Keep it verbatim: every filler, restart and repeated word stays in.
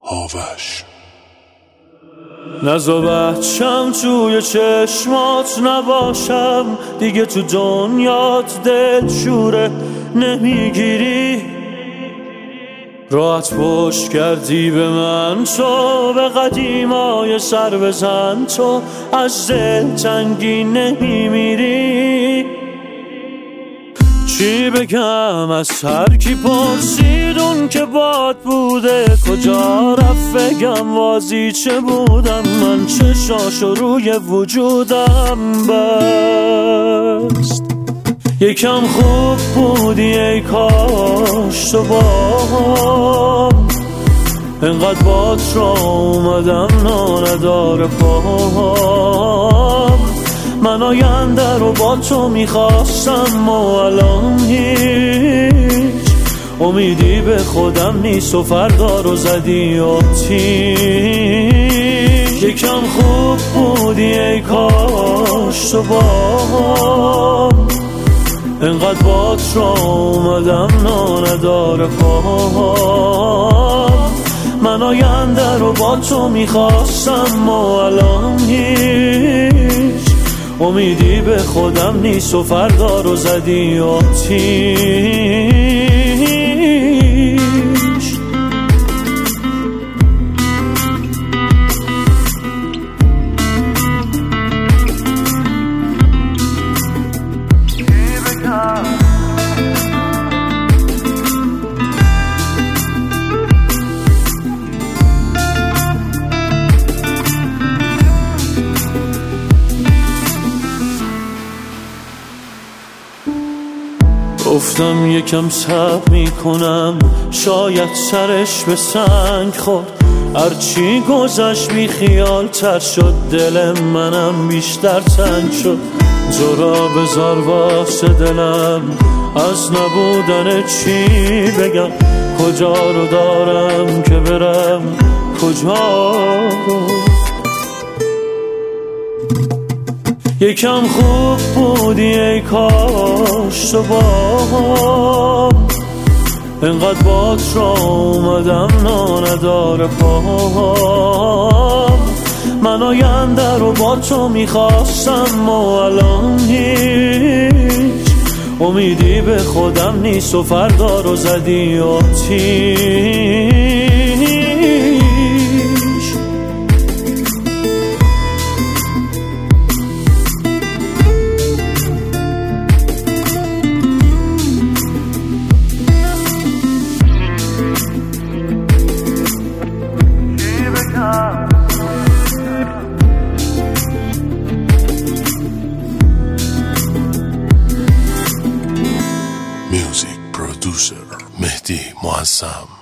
آوش. نزا بچم توی چشمات نباشم دیگه، تو دنیات دل شوره نمیگیری، راحت پشت کردی به من تو، به قدیمای سر بزن تو، از دل تنگی نمیمیری. چی بگم از هر کی پرسید اون که باد بوده کجا رفت، بگم وازی چه بودم من، چشاشو روی وجودم بست. یکم خوب بودی ای کاش تو بام، انقدر بات را اومدم نداره پام. من آینده رو با تو میخواستم و الان هیچ امیدی به خودم نیست و فردا رو زدی آتیش. یکم خوب بودی ای کاش تو بام، انقدر بات را اومدم نداره پام. من آینده رو با تو میخواستم و الان هیچ امیدی به خودم نیست و فردا رو زدی آتیش. گفتم یکم صبر میکنم شاید سرش به سنگ خورد، هرچی گذشت بی خیال تر شد، دل منم بیشتر تنگ شد. تو را بذار واسه دلم از نبودن چی بگم، کجا رو دارم که برم کجا رو. یکم خوب بودی ای کاش تو بام، انقدر بات را اومدم نداره پام. من آینده رو با تو میخواستم و الان هیچ امیدی به خودم نیست و فردا رو زدی آتیش. Music producer مهدی معظم.